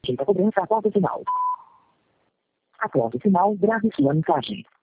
Direita cobrança após o sinal. Após o sinal, grave sua mensagem.